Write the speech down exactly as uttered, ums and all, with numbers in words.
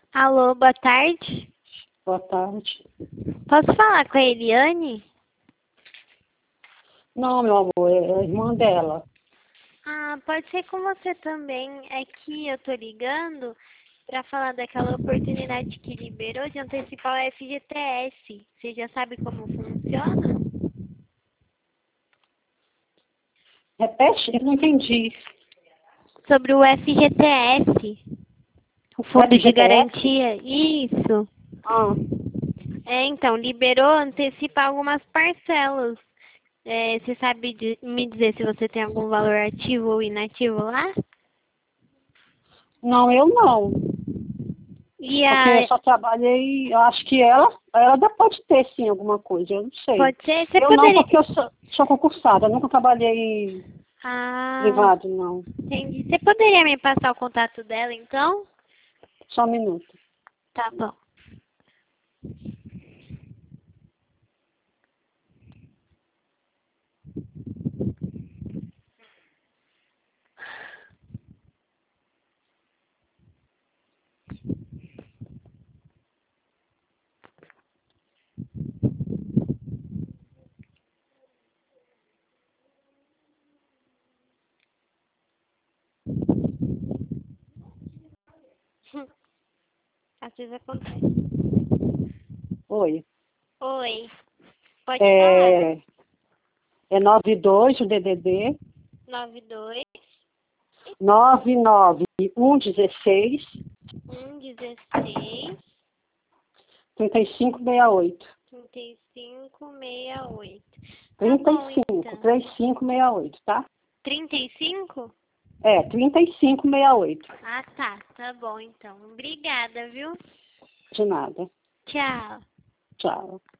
Alô, boa tarde. Boa tarde. Posso falar com a Eliane? Não, meu amor, é a irmã dela. Ah, pode ser com você também. É que eu tô ligando para falar daquela oportunidade que liberou de antecipar o F G T S. Você já sabe como funciona? Repete, eu não entendi. Sobre o F G T S, o Fundo de F G T S? Garantia. Isso. Ah, É, então, liberou antecipar algumas parcelas. É, você sabe de- me dizer se você tem algum valor ativo ou inativo lá? não, eu não. E Porque eu a... só trabalhei, eu acho que ela, ela ainda pode ter sim alguma coisa, eu não sei. Pode ser? Você Eu não, poderia... porque eu sou, sou concursada, eu nunca trabalhei Ah, privado, não. entendi. Você poderia me passar o contato dela, então? Só um minuto. Tá bom. Às vezes acontece. Oi. Oi, pode falar? É, é nove dois o D D D, nove dois nove nove um dezesseis, um dezesseis trinta e cinco sessenta e oito. trinta e cinco sessenta e oito. Tá trinta bom, e cinco, então. trinta e cinco sessenta e oito, tá? trinta e cinco? É, trinta e cinco sessenta e oito. Ah, tá. Tá bom, então. Obrigada, viu? De nada. Tchau. Tchau.